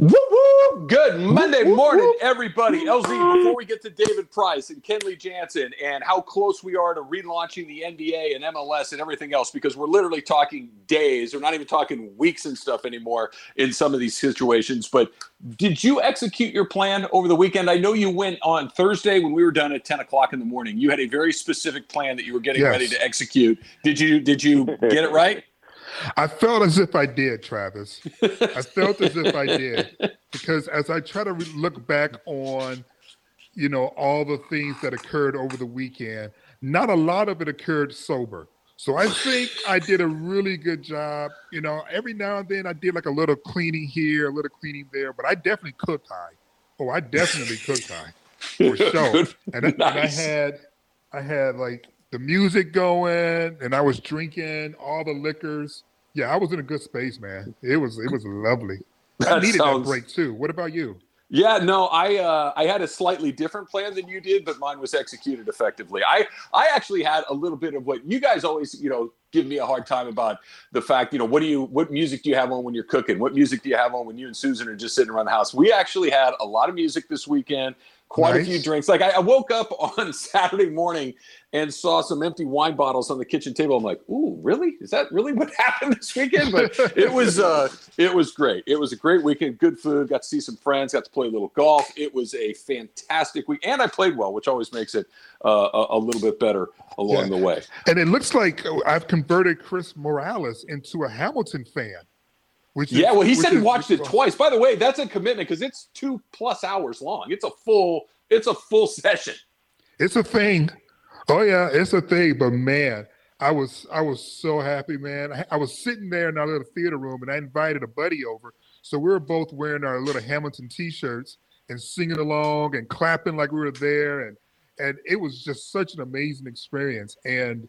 Woo woo! Good Monday morning, everybody. LZ, before we get to David Price and Kenley Jansen and how close we are to relaunching the NBA and MLS and everything else, because we're literally talking days, we're not even talking weeks and stuff anymore in some of these situations. But did you execute your plan over the weekend? I know you went on Thursday when we were done at 10 o'clock in the morning. You had a very specific plan that you were getting ready to execute. Did you get it right? I felt as if I did, Travis. I felt as if I did, because as I try to look back on, all the things that occurred over the weekend, not a lot of it occurred sober. So I think I did a really good job. Every now and then I did like a little cleaning here, a little cleaning there, but I definitely cooked high. Oh, I definitely cooked high for sure. And, nice. and I had like the music going, and I was drinking all the liquors. Yeah, I was in a good space, man. It was lovely. I needed that break too. What about you? Yeah, no, I had a slightly different plan than you did, but mine was executed effectively. I actually had a little bit of what you guys always, give me a hard time about, the fact, what music do you have on when you're cooking? What music do you have on when you and Susan are just sitting around the house? We actually had a lot of music this weekend. Quite a few drinks. Like I woke up on Saturday morning and saw some empty wine bottles on the kitchen table. I'm like, ooh, really? Is that really what happened this weekend? But it was great. It was a great weekend. Good food. Got to see some friends. Got to play a little golf. It was a fantastic week, and I played well, which always makes it a little bit better along the way. And it looks like I've converted Chris Morales into a Hamilton fan. He said he watched it twice. By the way, that's a commitment because it's 2+ hours long. It's a full session. It's a thing. Oh yeah, it's a thing. But man, I was so happy, man. I was sitting there in our little theater room, and I invited a buddy over. So we were both wearing our little Hamilton T-shirts and singing along and clapping like we were there, and it was just such an amazing experience. And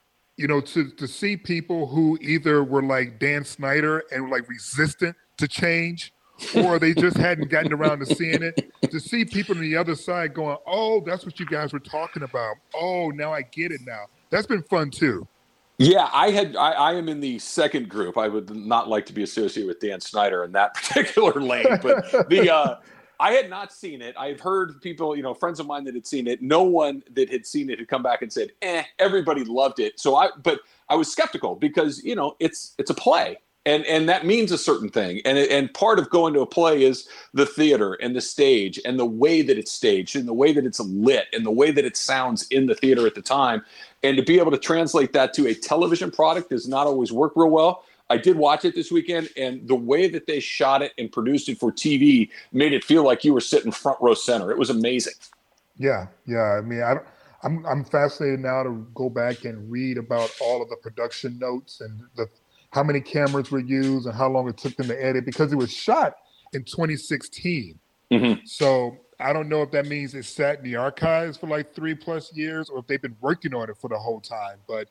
to see people who either were like Dan Snyder and were like resistant to change, or they just hadn't gotten around to seeing it, to see people on the other side going, oh, that's what you guys were talking about. Oh, now I get it now. That's been fun too. Yeah, I am in the second group. I would not like to be associated with Dan Snyder in that particular lane, but I had not seen it. I've heard people, friends of mine that had seen it. No one that had seen it had come back and said, everybody loved it. But I was skeptical because, it's a play. And that means a certain thing. And part of going to a play is the theater and the stage and the way that it's staged and the way that it's lit and the way that it sounds in the theater at the time. And to be able to translate that to a television product does not always work real well. I did watch it this weekend, and the way that they shot it and produced it for TV made it feel like you were sitting front row center. It was amazing. Yeah. I mean, I'm fascinated now to go back and read about all of the production notes and how many cameras were used and how long it took them to edit, because it was shot in 2016. Mm-hmm. So I don't know if that means it sat in the archives for like 3+ years or if they've been working on it for the whole time. But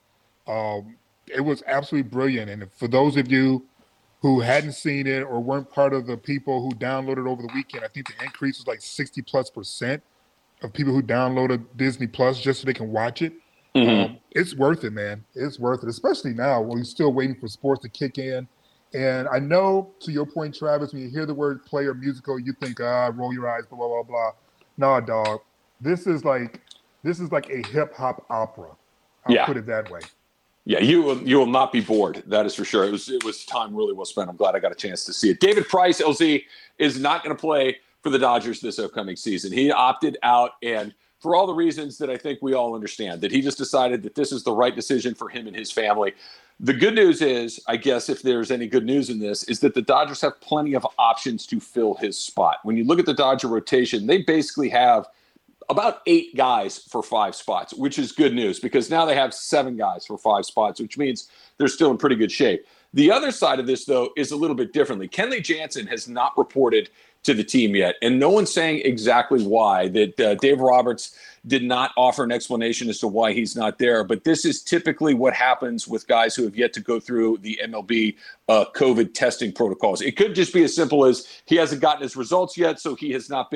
it was absolutely brilliant. And for those of you who hadn't seen it or weren't part of the people who downloaded over the weekend, I think the increase was like 60+% of people who downloaded Disney Plus just so they can watch it. Mm-hmm. It's worth it, man. It's worth it, especially now when we're still waiting for sports to kick in. And I know, to your point, Travis, when you hear the word play or musical, you think, roll your eyes, blah, blah, blah, blah. Nah, dog. This is like a hip-hop opera. I'll put it that way. Yeah, you will not be bored. That is for sure. It was time really well spent. I'm glad I got a chance to see it. David Price, LZ, is not going to play for the Dodgers this upcoming season. He opted out, and for all the reasons that I think we all understand, that he just decided that this is the right decision for him and his family. The good news is, I guess if there's any good news in this, is that the Dodgers have plenty of options to fill his spot. When you look at the Dodger rotation, they basically have about 8 guys for 5 spots, which is good news because now they have 7 guys for 5 spots, which means they're still in pretty good shape. The other side of this, though, is a little bit differently. Kenley Jansen has not reported to the team yet, and no one's saying exactly why. That Dave Roberts did not offer an explanation as to why he's not there, but this is typically what happens with guys who have yet to go through the MLB COVID testing protocols. It could just be as simple as he hasn't gotten his results yet, so he has not been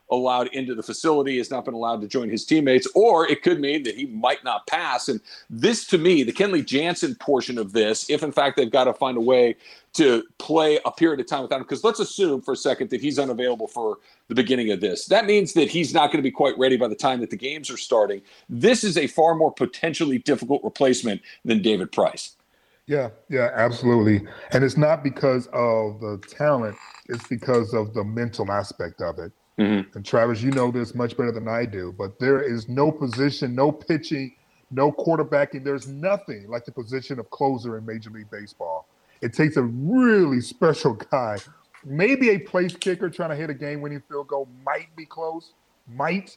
allowed into the facility, has not been allowed to join his teammates, or it could mean that he might not pass. And this, to me, the Kenley Jansen portion of this, if in fact they've got to find a way to play a period of time without him, because let's assume for a second that he's unavailable for the beginning of this. That means that he's not going to be quite ready by the time that the games are starting. This is a far more potentially difficult replacement than David Price. Yeah, absolutely. And it's not because of the talent, it's because of the mental aspect of it. Mm-hmm. And Travis, you know this much better than I do, but there is no position, no pitching, no quarterbacking. There's nothing like the position of closer in Major League Baseball. It takes a really special guy. Maybe a place kicker trying to hit a game-winning field goal might be close, but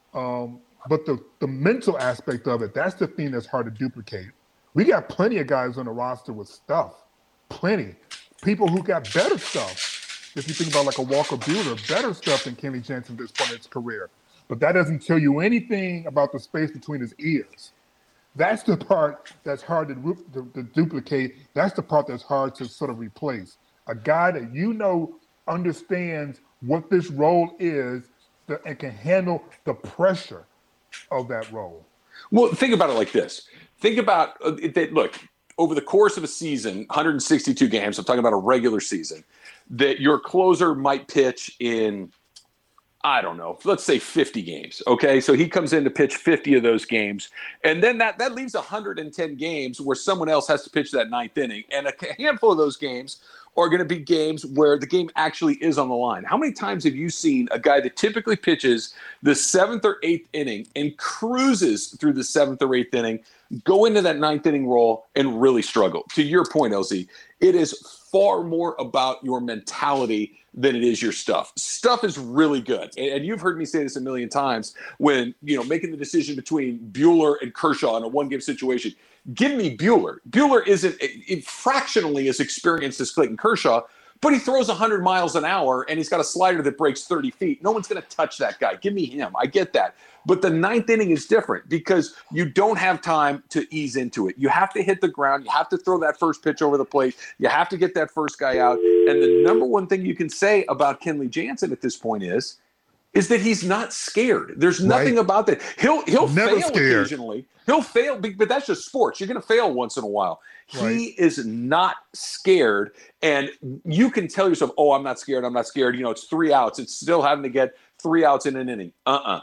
the mental aspect of it, that's the thing that's hard to duplicate. We got plenty of guys on the roster with stuff, plenty. People who got better stuff. If you think about like a Walker Buehler, better stuff than Kenley Jansen at this point in his career. But that doesn't tell you anything about the space between his ears. That's the part that's hard to duplicate. That's the part that's hard to sort of replace. A guy that you know understands what this role is and can handle the pressure of that role. Well, think about it like this. Think about that. Look, over the course of a season, 162 games, I'm talking about a regular season, that your closer might pitch in, I don't know, let's say 50 games. Okay. So he comes in to pitch 50 of those games. And then that leaves 110 games where someone else has to pitch that ninth inning. And a handful of those games are going to be games where the game actually is on the line. How many times have you seen a guy that typically pitches the seventh or eighth inning and cruises through the seventh or eighth inning, go into that ninth inning role and really struggle? To your point, LZ, it is far more about your mentality than it is your stuff. Stuff is really good. And you've heard me say this a million times when, making the decision between Buehler and Kershaw in a one-game situation. Give me Buehler. Buehler isn't fractionally as experienced as Clayton Kershaw, but he throws 100 miles an hour and he's got a slider that breaks 30 feet. No one's going to touch that guy. Give me him. I get that. But the ninth inning is different because you don't have time to ease into it. You have to hit the ground. You have to throw that first pitch over the plate. You have to get that first guy out. And the number one thing you can say about Kenley Jansen at this point is that he's not scared. There's nothing about that. He'll fail occasionally. He'll fail, but that's just sports. You're going to fail once in a while. Right. He is not scared, and you can tell yourself, "Oh, I'm not scared. I'm not scared." It's 3 outs. It's still having to get 3 outs in an inning.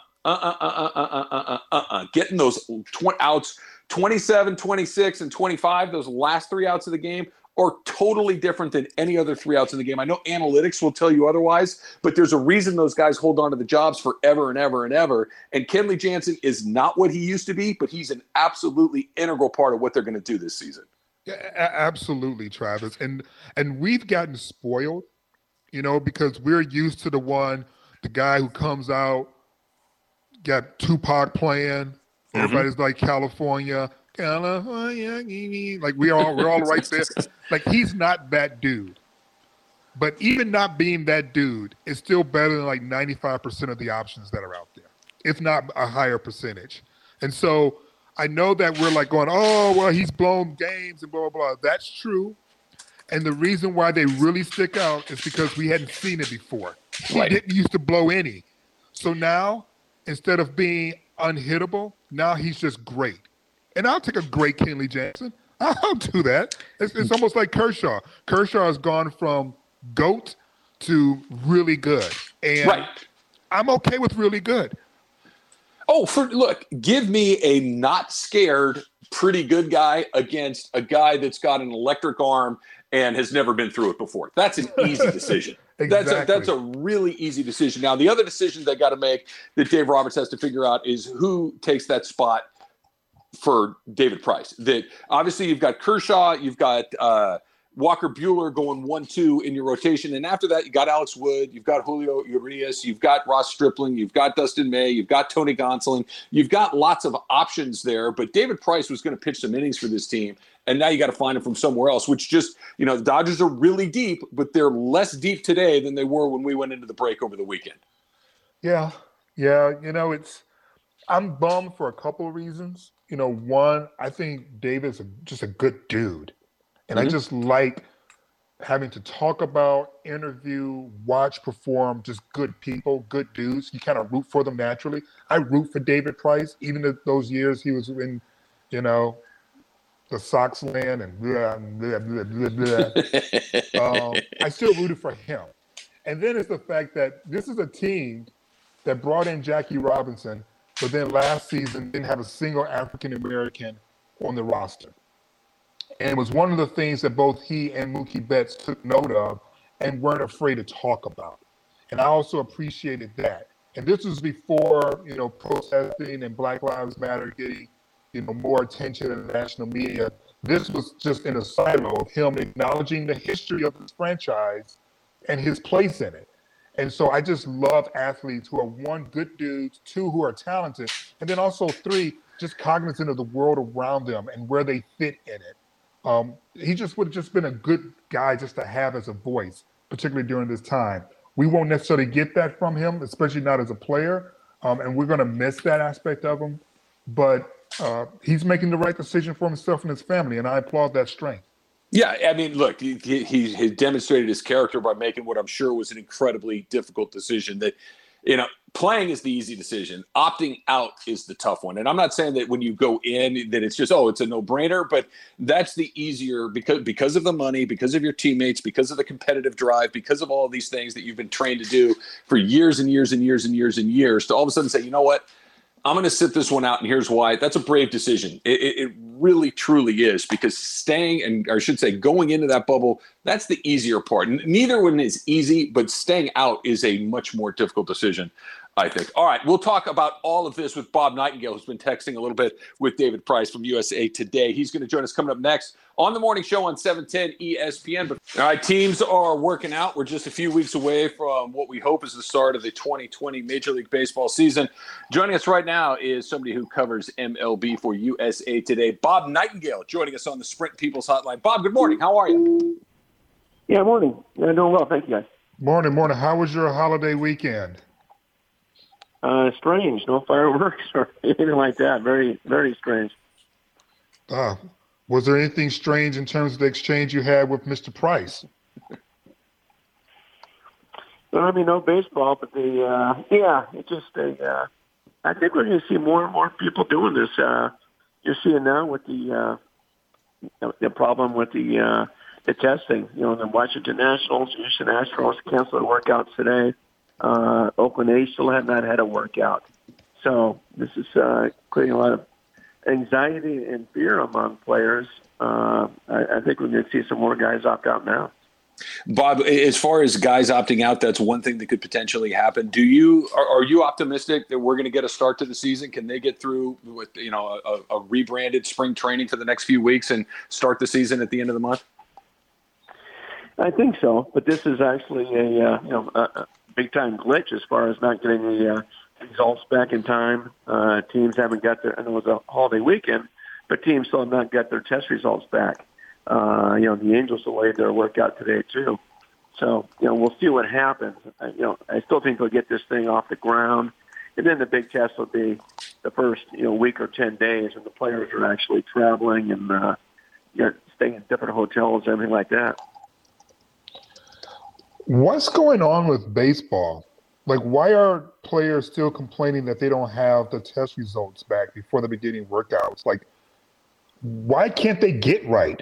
Getting those outs, 27, 26, and 25, those last 3 outs of the game are totally different than any other 3 outs in the game. I know analytics will tell you otherwise, but there's a reason those guys hold on to the jobs forever and ever and ever. And Kenley Jansen is not what he used to be, but he's an absolutely integral part of what they're going to do this season. Yeah, absolutely, Travis. And we've gotten spoiled, because we're used to the guy who comes out, got Tupac playing. Mm-hmm. Everybody's like California, like we're all right there. Like he's not that dude. But even not being that dude is still better than like 95% of the options that are out there, if not a higher percentage. And so I know that we're like going, oh, well, he's blown games and blah, blah, blah. That's true. And the reason why they really stick out is because we hadn't seen it before. He didn't used to blow any. So now, instead of being unhittable, now he's just great. And I'll take a great Kenley Jansen. I'll do that. It's almost like Kershaw. Kershaw has gone from GOAT to really good. And I'm okay with really good. Oh, look, give me a not scared, pretty good guy against a guy that's got an electric arm and has never been through it before. That's an easy decision. Exactly. That's a really easy decision. Now, the other decision they got to make that Dave Roberts has to figure out is who takes that spot for David Price. That obviously you've got Kershaw, you've got Walker Buehler going 1-2 in your rotation. And after that, you got Alex Wood, you've got Julio Urias, you've got Ross Stripling, you've got Dustin May, you've got Tony Gonsolin. You've got lots of options there. But David Price was going to pitch some innings for this team. And now you got to find him from somewhere else, which just, the Dodgers are really deep, but they're less deep today than they were when we went into the break over the weekend. Yeah. I'm bummed for a couple of reasons. One, I think David's just a good dude. And I just like having to talk about, interview, watch, perform, just good people, good dudes. You kind of root for them naturally. I root for David Price, even in those years he was in, you know, the Sox land and blah, blah, blah, blah, blah. I still rooted for him. And then it's the fact that this is a team that brought in Jackie Robinson, but then last season didn't have a single African American on the roster. And it was one of the things that both he and Mookie Betts took note of and weren't afraid to talk about. And I also appreciated that. And this was before, protesting and Black Lives Matter getting, more attention in the national media. This was just in a silo of him acknowledging the history of his franchise and his place in it. And so I just love athletes who are, one, good dudes, two, who are talented, and then also three, just cognizant of the world around them and where they fit in it. He just would have just been a good guy just to have as a voice, particularly during this time. We won't necessarily get that from him, especially not as a player, and we're going to miss that aspect of him. But he's making the right decision for himself and his family, and I applaud that strength. Yeah, I mean, look, he demonstrated his character by making what I'm sure was an incredibly difficult decision. That, playing is the easy decision. Opting out is the tough one. And I'm not saying that when you go in that it's just, it's a no-brainer, but that's the easier because of the money, because of your teammates, because of the competitive drive, because of all of these things that you've been trained to do for years and years and years and years and years, to all of a sudden say, you know what? I'm going to sit this one out, and here's why. That's a brave decision. It really, truly is, because going into that bubble, that's the easier part. Neither one is easy, but staying out is a much more difficult decision, I think. All right, we'll talk about all of this with Bob Nightingale, who's been texting a little bit with David Price from USA Today. He's going to join us coming up next on the morning show on 710 ESPN. But all right, teams are working out. We're just a few weeks away from what we hope is the start of the 2020 Major League Baseball season. Joining us right now is somebody who covers MLB for USA Today, Bob Nightingale, joining us on the Sprint People's Hotline. Bob, good morning. How are you? Yeah, morning. Yeah, doing well. Thank you, guys. Morning. How was your holiday weekend? Strange. No fireworks or anything like that. Very, very strange. Was there anything strange in terms of the exchange you had with Mr. Price? Well, I mean, no baseball, but it's just I think we're going to see more and more people doing this. You're seeing now with the problem with the testing. The Washington Nationals, Houston Astros canceled the workouts today. Oakland A's still have not had a workout. So this is creating a lot of anxiety and fear among players. I think we're going to see some more guys opt out now. Bob, as far as guys opting out, that's one thing that could potentially happen. Are you optimistic that we're going to get a start to the season? Can they get through with a rebranded spring training for the next few weeks and start the season at the end of the month? I think so, but this is actually a big-time glitch as far as not getting the results back in time. Teams haven't got their – I know it was a holiday weekend, but teams still have not got their test results back. The Angels delayed their workout today too. So, we'll see what happens. I still think they'll get this thing off the ground. And then the big test will be the first, week or 10 days when the players are actually traveling and staying in different hotels, everything like that. What's going on with baseball? Like, why are players still complaining that they don't have the test results back before the beginning workouts? Like, why can't they get right?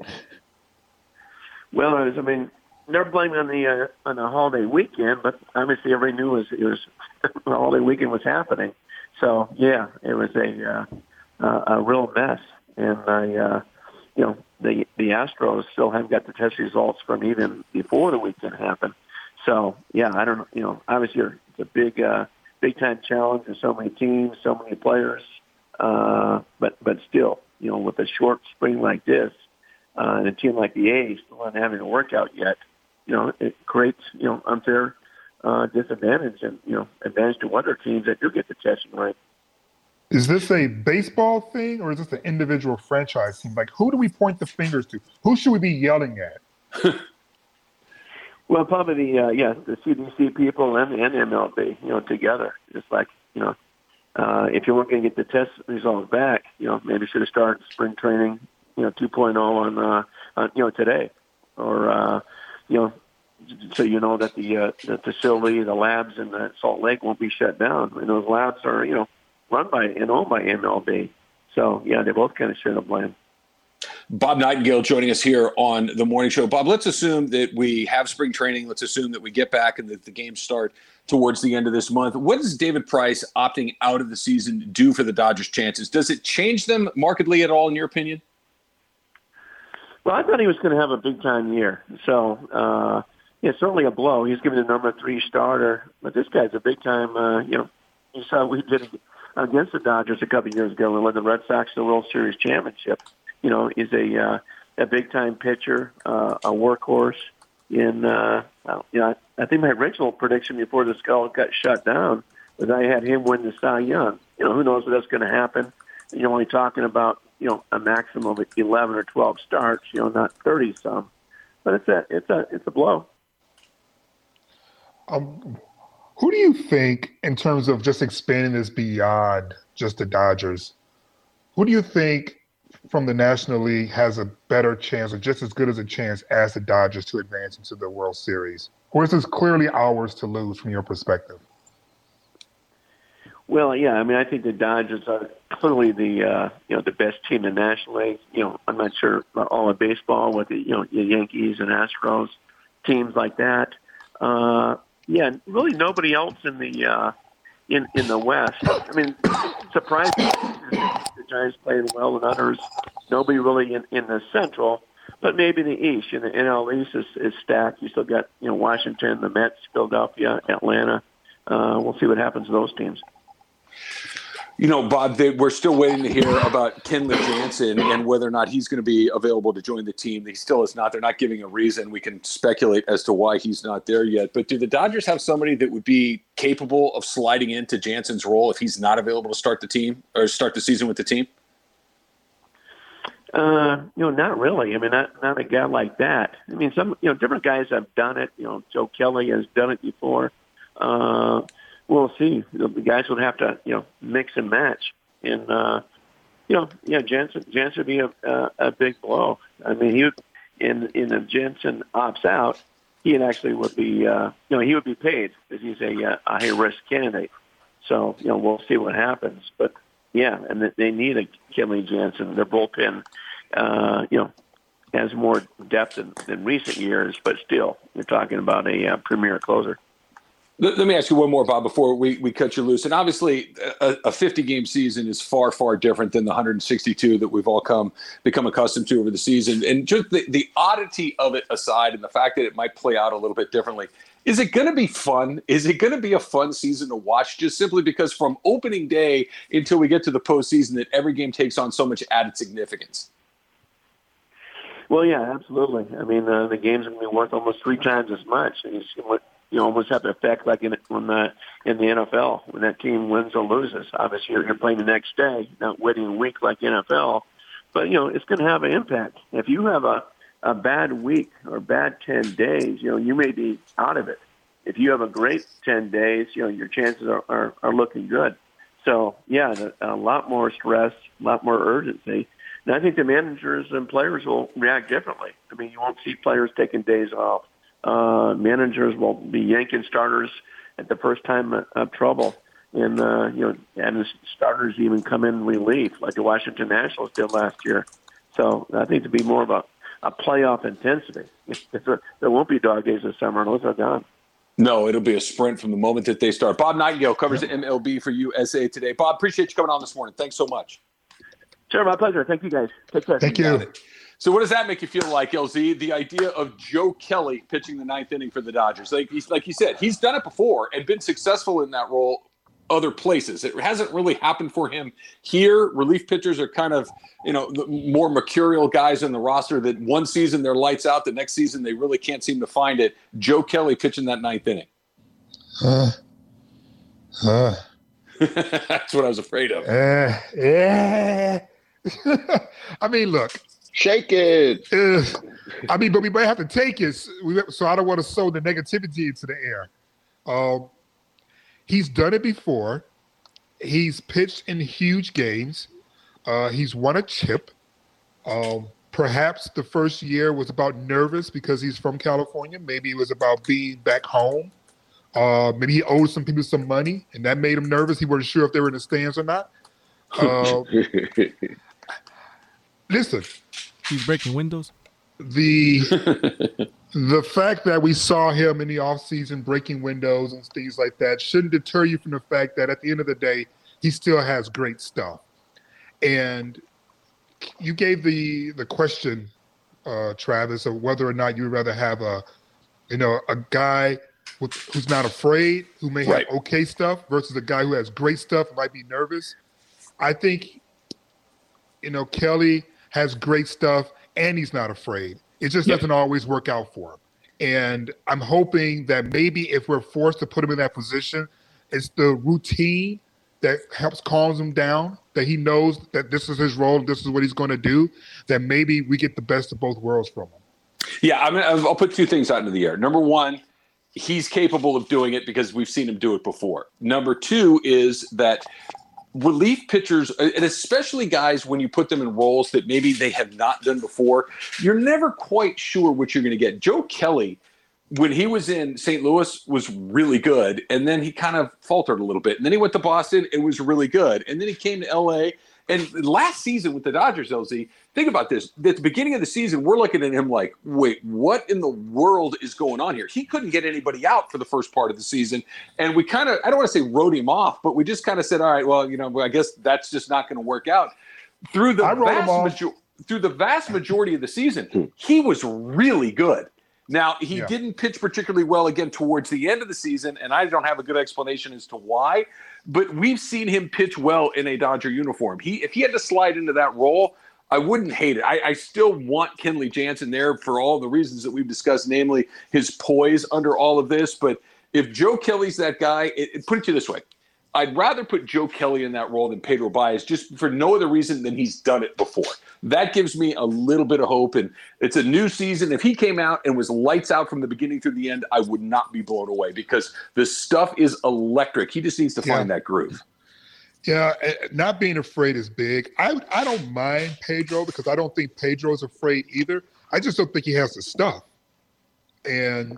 Well, they're blaming on the holiday weekend, but obviously everybody knew it was the holiday weekend was happening. So yeah, it was a real mess, and the Astros still haven't got the test results from even before the weekend happened. So yeah, I don't know. Obviously it's a big time challenge for so many teams, so many players. But still, with a short spring like this, and a team like the A's still not having a workout yet, it creates, unfair disadvantage and, advantage to other teams that do get the testing right. Is this a baseball thing or is this an individual franchise team? Like, who do we point the fingers to? Who should we be yelling at? Well, probably the CDC people and MLB, together. It's like, if you weren't going to get the test results back, maybe should have started spring training, 2.0 on today. or so you know that the facility, the labs in Salt Lake won't be shut down. And those labs are run by and owned by MLB. So yeah, they both kind of share the blame. Bob Nightingale joining us here on the morning show. Bob, let's assume that we have spring training. Let's assume that we get back and that the games start towards the end of this month. What does David Price opting out of the season do for the Dodgers' chances? Does it change them markedly at all, in your opinion? Well, I thought he was going to have a big-time year. So, certainly a blow. He's given the number 3 starter. But this guy's a big-time, you saw what we did against the Dodgers a couple of years ago when we led the Red Sox to the World Series championship. Is a big-time pitcher, a workhorse. I think my original prediction before the Skull got shut down was I had him win the Cy Young. Who knows what's going to happen? You're only talking about, a maximum of 11 or 12 starts, not 30 some. But it's a blow. Who do you think, in terms of just expanding this beyond just the Dodgers, who do you think from the National League has a better chance or just as good as a chance as the Dodgers to advance into the World Series? Or is this clearly ours to lose from your perspective? Well, yeah, I think the Dodgers are clearly the best team in the National League. I'm not sure about all of baseball with the Yankees and Astros, teams like that. Really nobody else in the West. Surprising. The Giants played well and others. Nobody really in the Central, but maybe the East. The NL East is stacked. You still got Washington, the Mets, Philadelphia, Atlanta. We'll see what happens to those teams. Bob, we're still waiting to hear about Kenley Jansen and whether or not he's going to be available to join the team. He still is not. They're not giving a reason. We can speculate as to why he's not there yet. But do the Dodgers have somebody that would be capable of sliding into Jansen's role if he's not available to start the team or start the season with the team? Not really. Not a guy like that. Some, different guys have done it. Joe Kelly has done it before. We'll see. The guys would have to, mix and match. And, Jansen would be a big blow. He would, if Jansen opts out, he actually would be, he would be paid because he's a high-risk candidate. So, we'll see what happens. But, yeah, and they need a Kenley Jansen. Their bullpen, has more depth than recent years, but still, you're talking about a premier closer. Let me ask you one more, Bob, before we cut you loose. And obviously, a 50-game season is far, far different than the 162 that we've all become accustomed to over the season. And just the oddity of it aside and the fact that it might play out a little bit differently, is it going to be fun? Is it going to be a fun season to watch just simply because from opening day until we get to the postseason that every game takes on so much added significance? Well, yeah, absolutely. The games are going to be worth almost 3 times as much. And you almost have the effect like in the NFL when that team wins or loses. Obviously, you're playing the next day, not waiting a week like NFL. But, it's going to have an impact. If you have a bad week or bad 10 days, you may be out of it. If you have a great 10 days, your chances are looking good. So, yeah, a lot more stress, a lot more urgency. And I think the managers and players will react differently. You won't see players taking days off. Managers will be yanking starters at the first time of trouble. And, having starters even come in relief like the Washington Nationals did last year. So I think to be more of a playoff intensity. There won't be dog days this summer. Those are gone. No, it'll be a sprint from the moment that they start. Bob Nightingale covers the MLB for USA Today. Bob, appreciate you coming on this morning. Thanks so much. Sure, my pleasure. Thank you, guys. Take care. Thank you. So what does that make you feel like, LZ? The idea of Joe Kelly pitching the 9th inning for the Dodgers. Like you said, he's done it before and been successful in that role other places. It hasn't really happened for him here. Relief pitchers are kind of, the more mercurial guys in the roster that one season they're lights out, the next season they really can't seem to find it. Joe Kelly pitching that 9th inning. That's what I was afraid of. Yeah. Look. Shake it. But we might have to take it. So I don't want to sow the negativity into the air. He's done it before. He's pitched in huge games. He's won a chip. perhaps the first year was about nervous because he's from California. Maybe it was about being back home. Maybe he owed some people some money, and that made him nervous. He wasn't sure if they were in the stands or not. Listen, he's breaking windows. The fact that we saw him in the offseason breaking windows and things like that shouldn't deter you from the fact that at the end of the day, he still has great stuff. And you gave the question, Travis, of whether or not you'd rather have a guy who's not afraid, who may have okay stuff, versus a guy who has great stuff and might be nervous. I think, Kelly has great stuff and he's not afraid. It just doesn't always work out for him. And I'm hoping that maybe if we're forced to put him in that position, it's the routine that helps calms him down, that he knows that this is his role, this is what he's going to do, that maybe we get the best of both worlds from him. Yeah, I'll put two things out into the air. Number one, he's capable of doing it because we've seen him do it before. Number two is that relief pitchers, and especially guys when you put them in roles that maybe they have not done before, you're never quite sure what you're going to get. Joe Kelly, when he was in St. Louis, was really good, and then he kind of faltered a little bit. And then he went to Boston and was really good. And then he came to L.A., and last season with the Dodgers, LZ, think about this. At the beginning of the season, we're looking at him like, wait, what in the world is going on here? He couldn't get anybody out for the first part of the season. And we kind of, I don't want to say wrote him off, but we just kind of said, all right, well, I guess that's just not going to work out. Through the vast majority of the season, he was really good. Now, he didn't pitch particularly well again towards the end of the season, and I don't have a good explanation as to why, but we've seen him pitch well in a Dodger uniform. If he had to slide into that role, I wouldn't hate it. I still want Kenley Jansen there for all the reasons that we've discussed, namely his poise under all of this. But if Joe Kelly's that guy, put it to you this way. I'd rather put Joe Kelly in that role than Pedro Baez, just for no other reason than he's done it before. That gives me a little bit of hope, and it's a new season. If he came out and was lights out from the beginning through the end, I would not be blown away because the stuff is electric. He just needs to find that groove. Yeah, not being afraid is big. I don't mind Pedro because I don't think Pedro's afraid either. I just don't think he has the stuff. And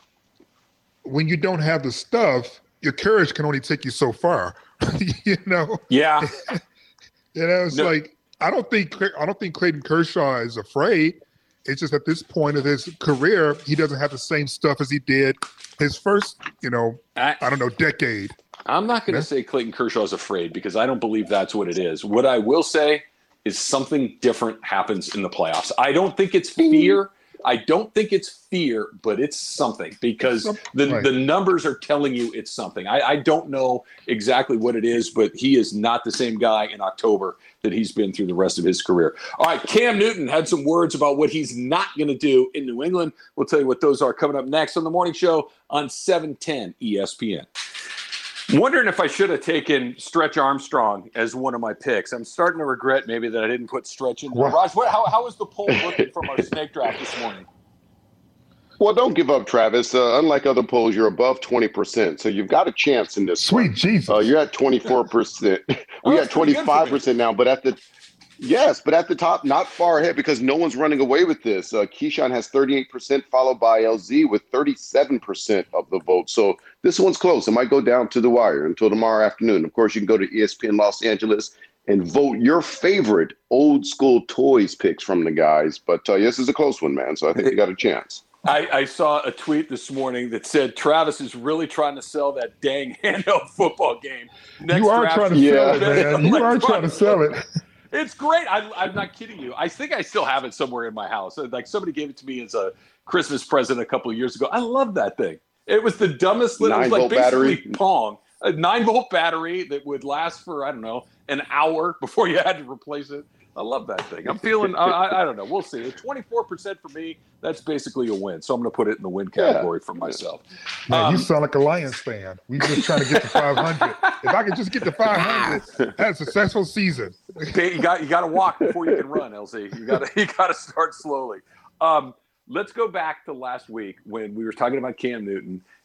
when you don't have the stuff, your courage can only take you so far. Yeah. It's like I don't think Clayton Kershaw is afraid. It's just at this point of his career, he doesn't have the same stuff as he did his first, decade. I'm not going to say Clayton Kershaw is afraid because I don't believe that's what it is. What I will say is something different happens in the playoffs. I don't think it's fear. But it's something because the numbers are telling you it's something. I don't know exactly what it is, but he is not the same guy in October that he's been through the rest of his career. All right, Cam Newton had some words about what he's not going to do in New England. We'll tell you what those are coming up next on the morning show on 710 ESPN. Wondering if I should have taken Stretch Armstrong as one of my picks. I'm starting to regret maybe that I didn't put Stretch in there. Raj, how was the poll looking from our snake draft this morning? Well, don't give up, Travis. Unlike other polls, you're above 20%, so you've got a chance in this. Sweet one. Jesus! You're at 24%. We got 25% now, but at the top, not far ahead because no one's running away with this. Keyshawn has 38%, followed by LZ with 37% of the vote. So this one's close. It might go down to the wire until tomorrow afternoon. Of course, you can go to ESPN Los Angeles and vote your favorite old school toys picks from the guys. But this is a close one, man. So I think you got a chance. I saw a tweet this morning that said Travis is really trying to sell that dang handheld football game. You are trying to sell it, man. You are trying to sell it. It's great. I'm not kidding you. I think I still have it somewhere in my house. Like somebody gave it to me as a Christmas present a couple of years ago. I love that thing. It was the dumbest little, it was like basically battery. Pong. A 9-volt battery that would last for, an hour before you had to replace it. I love that thing. I'm feeling, I don't know. We'll see. 24% for me, that's basically a win. So I'm going to put it in the win category for myself. Man, you sound like a Lions fan. We just trying to get to 500. If I could just get to 500, that's a successful season. You got to walk before you can run, LZ. You got to start slowly. Let's go back to last week when we were talking about Cam Newton.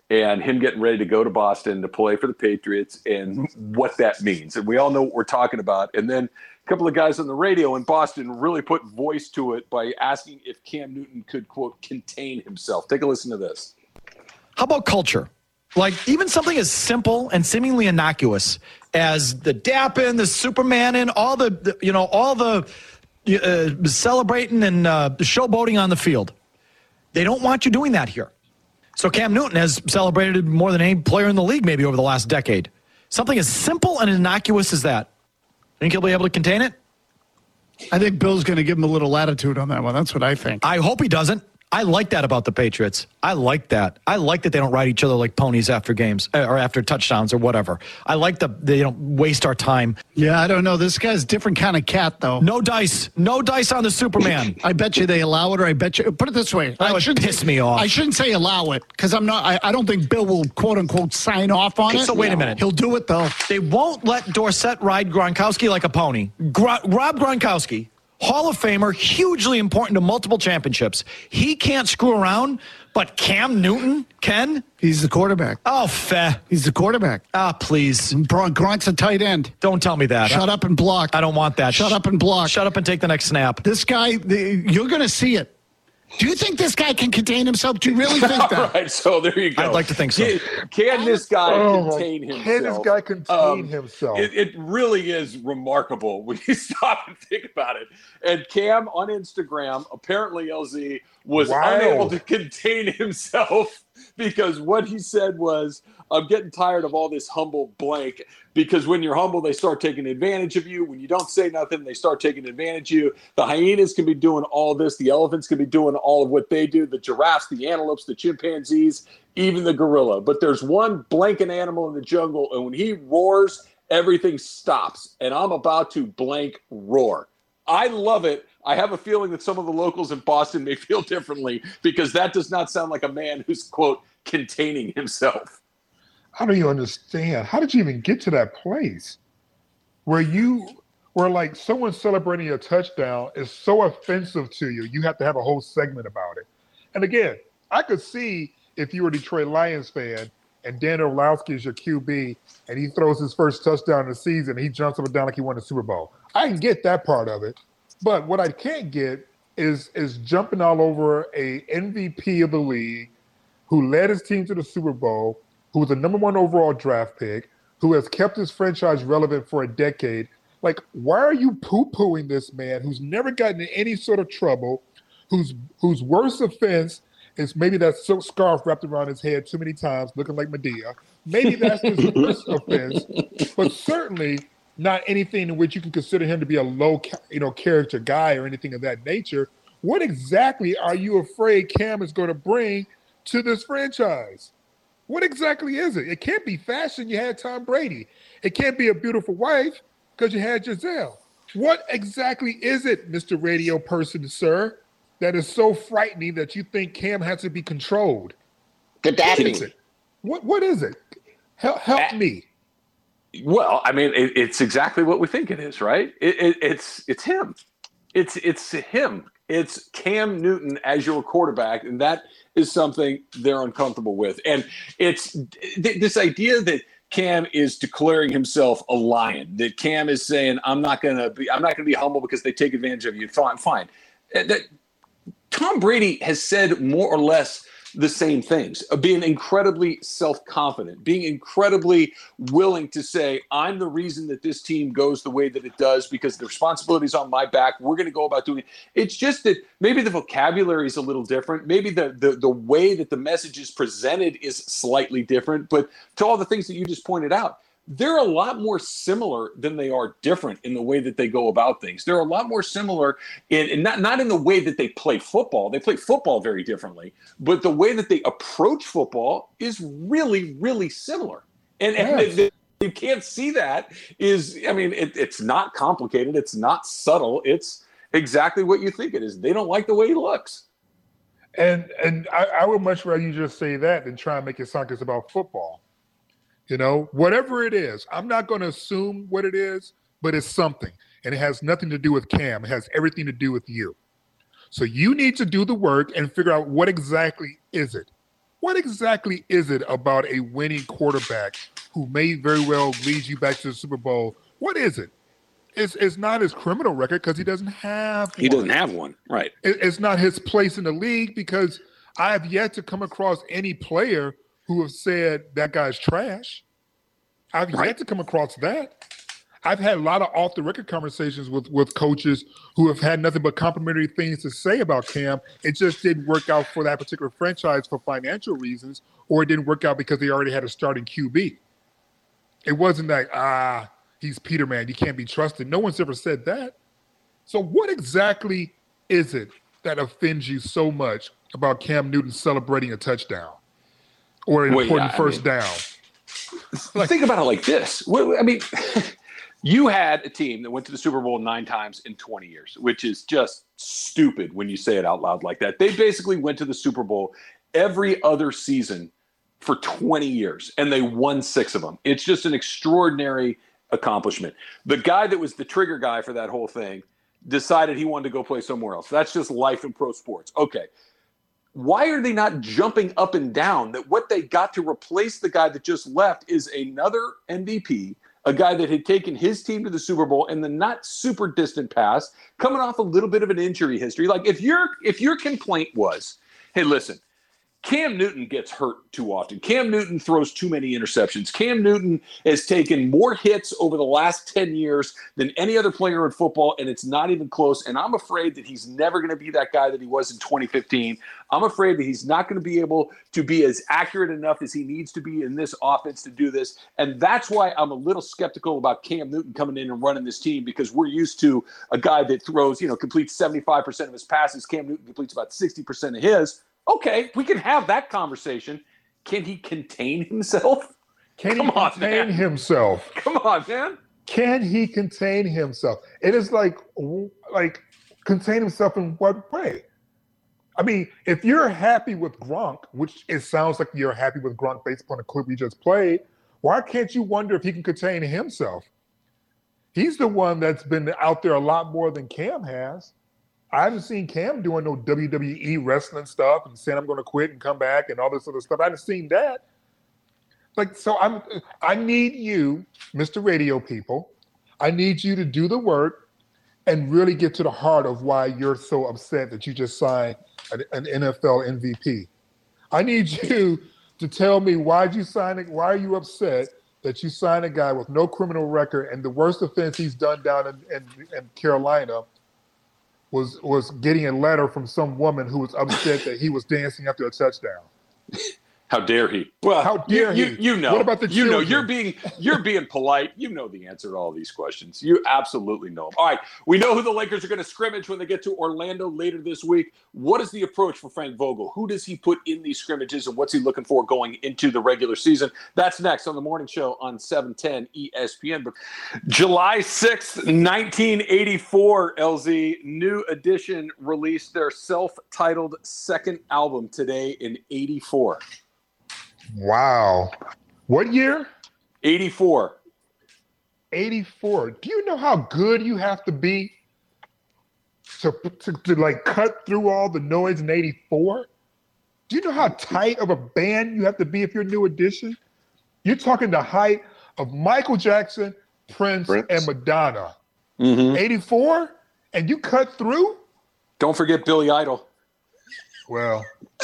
and him getting ready to go to Boston to play for the Patriots and what that means. And we all know what we're talking about. And then a couple of guys on the radio in Boston really put voice to it by asking if Cam Newton could, quote, contain himself. Take a listen to this. How about culture? Like even something as simple and seemingly innocuous as the dapping, the Superman, and all the celebrating and showboating on the field. They don't want you doing that here. So Cam Newton has celebrated more than any player in the league maybe over the last decade. Something as simple and innocuous as that. Think he'll be able to contain it? I think Bill's going to give him a little latitude on that one. That's what I think. I hope he doesn't. I like that about the Patriots. I like that. I like that they don't ride each other like ponies after games or after touchdowns or whatever. I like they don't waste our time. Yeah, I don't know. This guy's a different kind of cat, though. No dice. No dice on the Superman. I bet you they allow it, or I bet you. Put it this way. That would piss me off. I shouldn't say allow it because I'm not. I don't think Bill will quote unquote sign off on it. So wait a minute. He'll do it though. They won't let Dorsett ride Gronkowski like a pony. Rob Gronkowski, Hall of Famer, hugely important to multiple championships. He can't screw around, but Cam Newton can? He's the quarterback. Oh, fair. He's the quarterback. Ah, please. Gronk's a tight end. Don't tell me that. Shut up and block. I don't want that. Shut up and block. Shut up and take the next snap. This guy, you're going to see it. Do you think this guy can contain himself? Do you really think that? All right, so there you go. I'd like to think so. Can this guy contain himself? Can this guy contain himself? It really is remarkable when you stop and think about it. And Cam on Instagram, apparently LZ was unable to contain himself because what he said was, I'm getting tired of all this humble blank, because when you're humble, they start taking advantage of you. When you don't say nothing, they start taking advantage of you. The hyenas can be doing all this. The elephants can be doing all of what they do. The giraffes, the antelopes, the chimpanzees, even the gorilla. But there's one blanking animal in the jungle, and when he roars, everything stops. And I'm about to blank roar. I love it. I have a feeling that some of the locals in Boston may feel differently, because that does not sound like a man who's, quote, containing himself. I don't even understand. How did you even get to that place where like someone celebrating a touchdown is so offensive to you, you have to have a whole segment about it? And again, I could see if you were a Detroit Lions fan and Dan Orlovsky is your QB and he throws his first touchdown of the season, he jumps up and down like he won the Super Bowl. I can get that part of it. But what I can't get is jumping all over a MVP of the league who led his team to the Super Bowl, who was the number 1 overall draft pick, who has kept his franchise relevant for a decade. Like, why are you poo-pooing this man who's never gotten in any sort of trouble, whose worst offense is maybe that silk scarf wrapped around his head too many times, looking like Medea? Maybe that's his worst offense, but certainly not anything in which you can consider him to be a low, character guy or anything of that nature. What exactly are you afraid Cam is going to bring to this franchise? What exactly is it? It can't be fashion. You had Tom Brady. It can't be a beautiful wife because you had Giselle. What exactly is it, Mr. Radio person, sir, that is so frightening that you think Cam has to be controlled? Gaddafi. What is it? Help me. Well, I mean, it's exactly what we think it is, right? It's him. It's him. It's Cam Newton as your quarterback, and that is something they're uncomfortable with. And it's this idea that Cam is declaring himself a lion, that Cam is saying, I'm not going to be humble because they take advantage of you. Fine. That Tom Brady has said more or less the same things, being incredibly self-confident, being incredibly willing to say, I'm the reason that this team goes the way that it does because the responsibility is on my back. We're going to go about doing it. It's just that maybe the vocabulary is a little different. Maybe the way that the message is presented is slightly different. But to all the things that you just pointed out, they're a lot more similar than they are different in the way that they go about things. They're a lot more similar in not in the way that they play football. They play football very differently, but the way that they approach football is really, really similar. And you can't see that it's not complicated. It's not subtle. It's exactly what you think it is. They don't like the way he looks. And I would much rather you just say that than try and make it sound like it's about football. Whatever it is, I'm not going to assume what it is, but it's something. And it has nothing to do with Cam. It has everything to do with you. So you need to do the work and figure out what exactly is it. What exactly is it about a winning quarterback who may very well lead you back to the Super Bowl? What is it? It's not his criminal record because he doesn't have one. He doesn't have one, right? It's not his place in the league because I have yet to come across any player who have said that guy's trash. I've yet to come across that. I've had a lot of off-the-record conversations with coaches who have had nothing but complimentary things to say about Cam. It just didn't work out for that particular franchise for financial reasons, or it didn't work out because they already had a starting QB. It wasn't like, he's Peterman, you can't be trusted. No one's ever said that. So what exactly is it that offends you so much about Cam Newton celebrating a touchdown or an important first down? Think about it like this. I mean, you had a team that went to the Super Bowl 9 times in 20 years, which is just stupid when you say it out loud like that. They basically went to the Super Bowl every other season for 20 years, and they won 6 of them. It's just an extraordinary accomplishment. The guy that was the trigger guy for that whole thing decided he wanted to go play somewhere else. That's just life in pro sports. Okay. Why are they not jumping up and down that what they got to replace the guy that just left is another MVP, a guy that had taken his team to the Super Bowl in the not super distant past, coming off a little bit of an injury history? Like if your complaint was, hey, listen, Cam Newton gets hurt too often. Cam Newton throws too many interceptions. Cam Newton has taken more hits over the last 10 years than any other player in football, and it's not even close. And I'm afraid that he's never going to be that guy that he was in 2015. I'm afraid that he's not going to be able to be as accurate enough as he needs to be in this offense to do this. And that's why I'm a little skeptical about Cam Newton coming in and running this team, because we're used to a guy that throws, completes 75% of his passes. Cam Newton completes about 60% of his. Okay, we can have that conversation. Can he contain himself? Can he contain himself? Come on, man. Can he contain himself? It is like contain himself in what way? I mean, if you're happy with Gronk, which it sounds like you're happy with Gronk based upon the clip you just played, why can't you wonder if he can contain himself? He's the one that's been out there a lot more than Cam has. I haven't seen Cam doing no WWE wrestling stuff and saying I'm going to quit and come back and all this other stuff. I haven't seen that. I need you, Mr. Radio people, I need you to do the work and really get to the heart of why you're so upset that you just signed an NFL MVP. I need you to tell me why you signed it. Why are you upset that you signed a guy with no criminal record and the worst offense he's done down in Carolina was getting a letter from some woman who was upset that he was dancing after a touchdown. How dare he? Well, how dare he? You know. What about the children? You're being polite. You know the answer to all these questions. You absolutely know them. All right, we know who the Lakers are going to scrimmage when they get to Orlando later this week. What is the approach for Frank Vogel? Who does he put in these scrimmages, and what's he looking for going into the regular season? That's next on the morning show on 710 ESPN. But July 6th, 1984, LZ, New Edition released their self-titled second album today in 84. Wow. What year? 84. 84. Do you know how good you have to be to like cut through all the noise in 84? Do you know how tight of a band you have to be if you're New Edition? You're talking the height of Michael Jackson, Prince. And Madonna. 84? And you cut through? Don't forget Billy Idol. Well,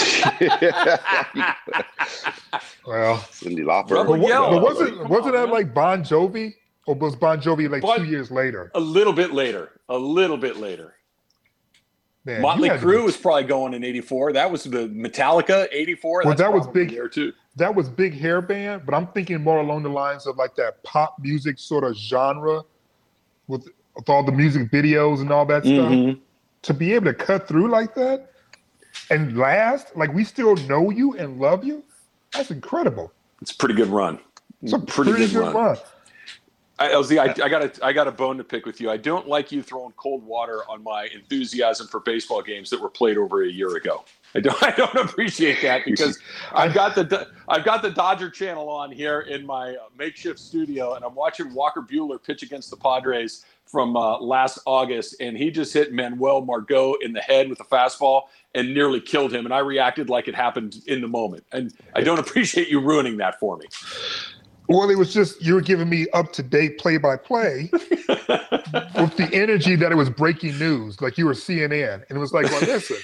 Cyndi Lauper. But wasn't that like Bon Jovi, or was Bon Jovi like 2 years later? A little bit later. Man, Motley Crue was probably going in 84. That was the Metallica 84. Well, that was big there too. That was big hair band, but I'm thinking more along the lines of like that pop music sort of genre with all the music videos and all that stuff. To be able to cut through like that. And last, like we still know you and love you, that's incredible. It's a pretty good run. It's a pretty good run. LZ, I got a bone to pick with you. I don't like you throwing cold water on my enthusiasm for baseball games that were played over a year ago. I don't appreciate that because I've got the Dodger channel on here in my makeshift studio, and I'm watching Walker Buehler pitch against the Padres from last August, and he just hit Manuel Margot in the head with a fastball and nearly killed him. And I reacted like it happened in the moment, and I don't appreciate you ruining that for me. Well, it was just you were giving me up-to-date play-by-play with the energy that it was breaking news, like you were CNN. And it was like, well, listen,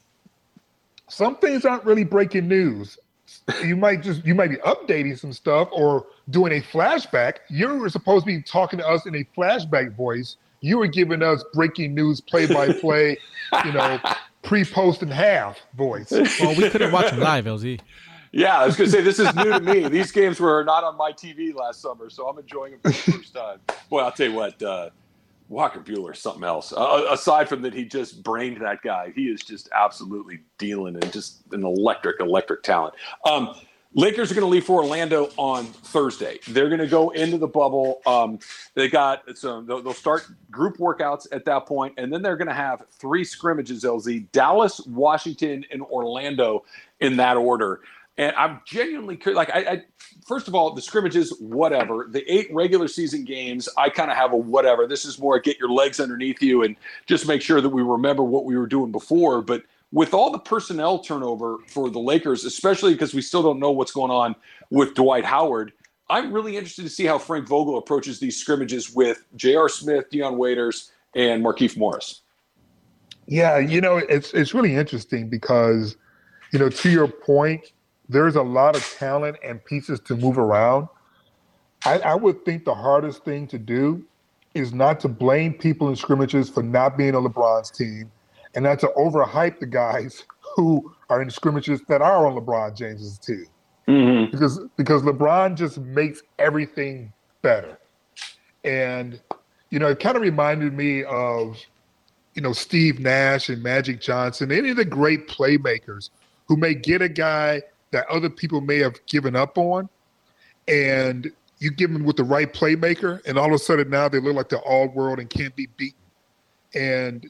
some things aren't really breaking news. You might be updating some stuff or doing a flashback. You were supposed to be talking to us in a flashback voice. You were giving us breaking news, play-by-play, pre, post, and half voice. Well, we couldn't watch him live, LZ. Yeah, I was going to say, this is new to me. These games were not on my TV last summer, so I'm enjoying them for the first time. Boy, I'll tell you what, Walker Buehler is something else. Aside from that, he just brained that guy. He is just absolutely dealing and just an electric talent. Lakers are going to leave for Orlando on Thursday. They're going to go into the bubble. They'll start group workouts at that point, and then they're going to have 3 scrimmages, LZ, Dallas, Washington, and Orlando in that order. And I'm genuinely curious. Like, first of all, the scrimmages, whatever. The 8 regular season games, I kind of have a whatever. This is more get your legs underneath you and just make sure that we remember what we were doing before. But with all the personnel turnover for the Lakers, especially because we still don't know what's going on with Dwight Howard, I'm really interested to see how Frank Vogel approaches these scrimmages with J.R. Smith, Dion Waiters, and Markieff Morris. Yeah, it's really interesting because, to your point, there's a lot of talent and pieces to move around. I would think the hardest thing to do is not to blame people in scrimmages for not being on LeBron's team and not to overhype the guys who are in scrimmages that are on LeBron James's team. Mm-hmm. Because LeBron just makes everything better. And, it kind of reminded me of, Steve Nash and Magic Johnson, any of the great playmakers who may get a guy that other people may have given up on, and you give them with the right playmaker, and all of a sudden now they look like the all-world and can't be beaten. And,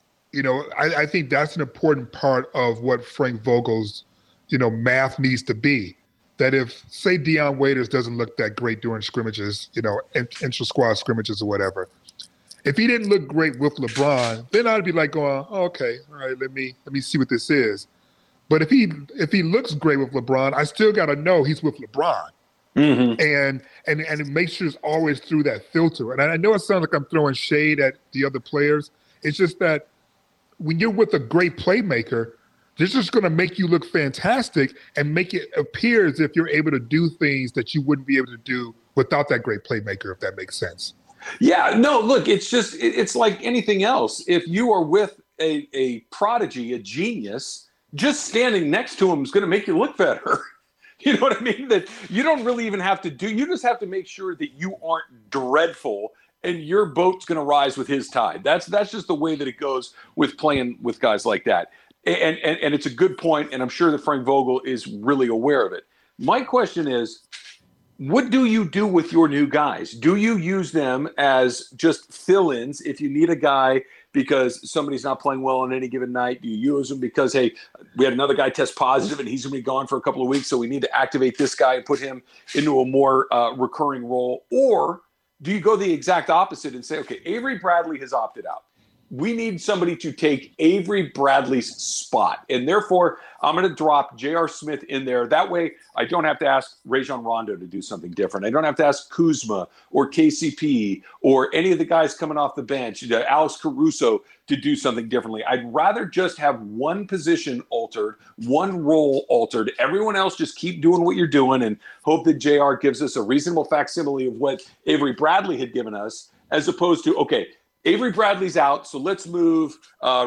I think that's an important part of what Frank Vogel's, math needs to be. That if, say, Dion Waiters doesn't look that great during scrimmages, intra-squad scrimmages or whatever, if he didn't look great with LeBron, then I'd be like going, oh, okay, all right, let me see what this is. But if he looks great with LeBron, I still got to know he's with LeBron. Mm-hmm. And it makes sure it's always through that filter. And I know it sounds like I'm throwing shade at the other players. It's just that when you're with a great playmaker, they're just going to make you look fantastic and make it appear as if you're able to do things that you wouldn't be able to do without that great playmaker, if that makes sense. Yeah, no, look, it's like anything else. If you are with a prodigy, a genius, just standing next to him is going to make you look better. You know what I mean? That you don't really even have to do. You just have to make sure that you aren't dreadful and your boat's going to rise with his tide. That's just the way that it goes with playing with guys like that. And it's a good point, and I'm sure that Frank Vogel is really aware of it. My question is, what do you do with your new guys? Do you use them as just fill-ins if you need a guy because somebody's not playing well on any given night? Do you use them because, hey, we had another guy test positive and he's going to be gone for a couple of weeks, so we need to activate this guy and put him into a more recurring role? Or do you go the exact opposite and say, okay, Avery Bradley has opted out. We need somebody to take Avery Bradley's spot. And therefore, I'm going to drop J.R. Smith in there. That way, I don't have to ask Rajon Rondo to do something different. I don't have to ask Kuzma or KCP or any of the guys coming off the bench, Alex Caruso, to do something differently. I'd rather just have one position altered, one role altered. Everyone else just keep doing what you're doing and hope that J.R. gives us a reasonable facsimile of what Avery Bradley had given us, as opposed to, okay, Avery Bradley's out, so let's move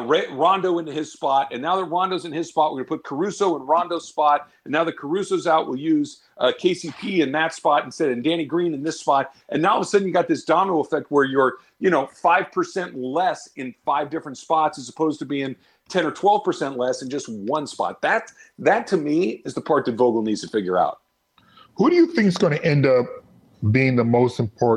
Rondo into his spot. And now that Rondo's in his spot, we're going to put Caruso in Rondo's spot. And now that Caruso's out, we'll use KCP in that spot instead of Danny Green in this spot. And now all of a sudden you got this domino effect where you're, 5% less in 5 different spots as opposed to being 10 or 12% less in just one spot. That to me is the part that Vogel needs to figure out. Who do you think is going to end up being the most important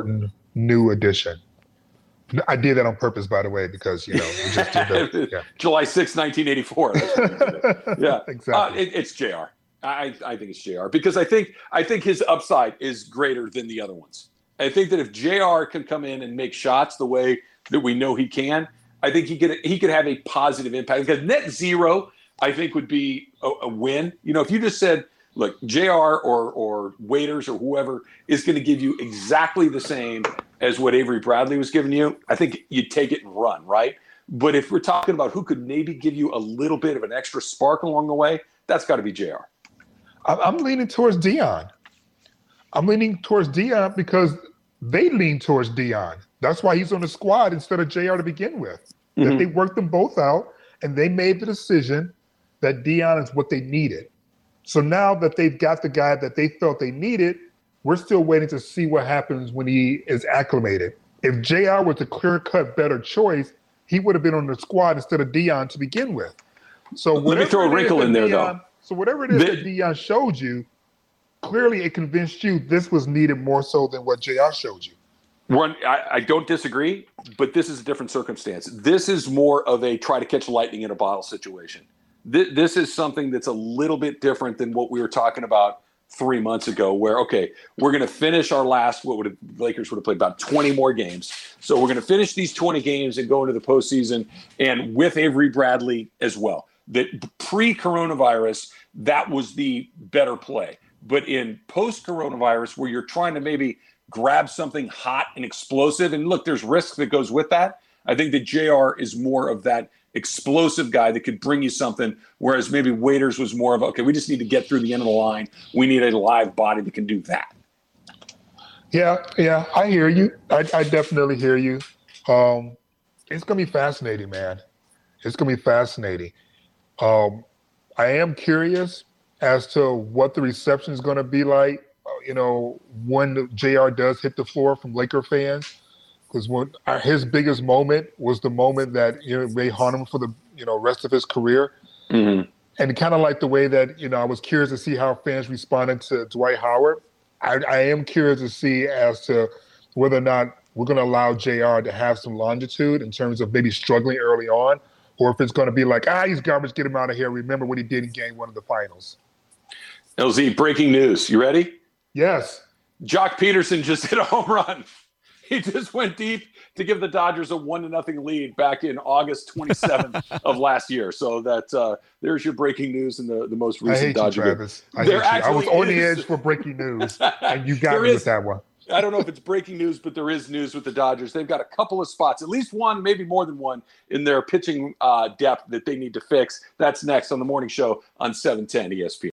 new addition. I did that on purpose, by the way, because we just did that. Yeah. July 6, 1984. That's what we did. Yeah, exactly. It's JR. I think it's JR because I think his upside is greater than the other ones. I think that if JR can come in and make shots the way that we know he can, I think he could have a positive impact. Because net zero, I think, would be a win. If you just said, look, JR or Waiters or whoever is going to give you exactly the same as what Avery Bradley was giving you, I think you'd take it and run, right? But if we're talking about who could maybe give you a little bit of an extra spark along the way, that's got to be JR. I'm leaning towards Dion. I'm leaning towards Dion because they lean towards Dion. That's why he's on the squad instead of JR to begin with. Mm-hmm. That they worked them both out, and they made the decision that Dion is what they needed. So now that they've got the guy that they felt they needed, we're still waiting to see what happens when he is acclimated. If JR was a clear-cut better choice, he would have been on the squad instead of Dion to begin with. So let me throw a wrinkle in there, though. So whatever it is that Dion showed you, clearly it convinced you this was needed more so than what JR showed you. I don't disagree, but this is a different circumstance. This is more of a try to catch lightning in a bottle situation. This is something that's a little bit different than what we were talking about 3 months ago, where, okay, we're going to finish our last, the Lakers would have played about 20 more games. So we're going to finish these 20 games and go into the postseason, and with Avery Bradley as well. That pre-coronavirus, that was the better play. But in post-coronavirus, where you're trying to maybe grab something hot and explosive, and look, there's risk that goes with that. I think that JR is more of that explosive guy that could bring you something, whereas maybe Waiters was more of, okay, we just need to get through the end of the line. We need a live body that can do that. Yeah, I hear you. I definitely hear you. It's going to be fascinating, man. It's going to be fascinating. I am curious as to what the reception is going to be like, when JR does hit the floor from Laker fans. Because his biggest moment was the moment that may haunt him for the rest of his career, and kind of like the way that I was curious to see how fans responded to Dwight Howard. I am curious to see as to whether or not we're going to allow JR to have some longitude in terms of maybe struggling early on, or if it's going to be like he's garbage, get him out of here. Remember what he did in Game 1 of the Finals. LZ, breaking news. You ready? Yes. Jock Peterson just hit a home run. He just went deep to give the Dodgers a 1-0 lead back in August 27th of last year. So that there's your breaking news in the most recent Dodger game. Travis. I was on the edge for breaking news, and you got me with that one. I don't know if it's breaking news, but there is news with the Dodgers. They've got a couple of spots, at least one, maybe more than one, in their pitching depth that they need to fix. That's next on the morning show on 710 ESPN.